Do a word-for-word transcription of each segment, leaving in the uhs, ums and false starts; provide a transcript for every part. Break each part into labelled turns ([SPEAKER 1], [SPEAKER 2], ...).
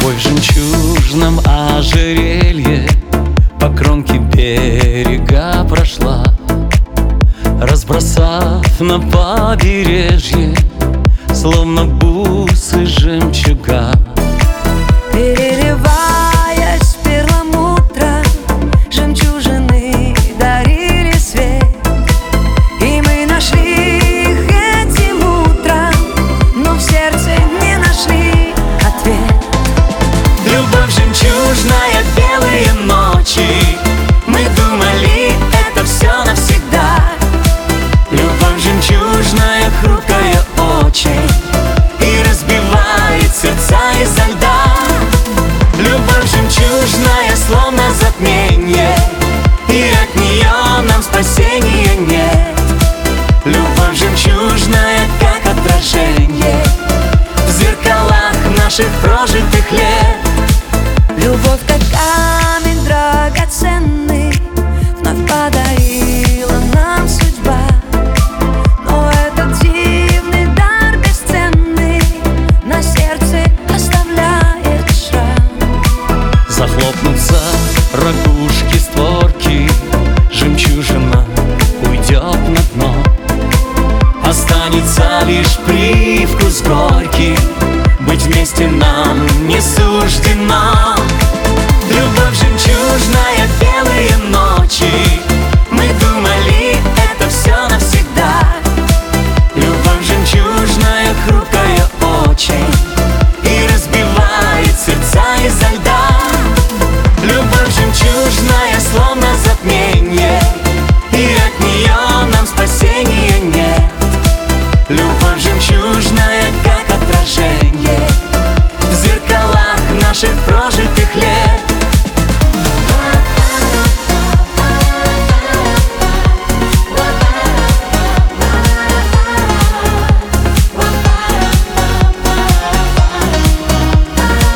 [SPEAKER 1] Любовь в жемчужном ожерелье по кромке берега прошла, разбросав на побережье словно бусы жемчуга.
[SPEAKER 2] Переливаясь перламутром, жемчужины дарили свет, и мы нашли их этим утром, но в сердце не нашли ответ.
[SPEAKER 1] Любовь жемчужная, белые ночи, мы думали, это все навсегда. Любовь жемчужная, хрупкая очень, и разбивает сердца изо льда. Любовь жемчужная, словно затмение, и от нее нам спасения нет. Любовь жемчужная, как отражение в зеркалах наших прожитых лет.
[SPEAKER 2] Любовь, как камень драгоценный, вновь подарила нам судьба. Но этот дивный дар бесценный на сердце оставляет шрам.
[SPEAKER 1] Захлопнутся ракушки, створки, жемчужина уйдет на дно. Останется лишь привкус горький, быть вместе нам не суждено. Любовь жемчужная, белые ночи, мы думали, это все навсегда. Любовь жемчужная, хрупкая очень, и разбивает сердца изо льда. Любовь жемчужная, словно затмение, и от нее нам спасения нет. Любовь жемчужная, как отражение в зеркалах наших прожитых лет.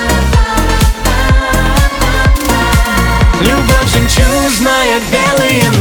[SPEAKER 1] Любовь жемчужная, белые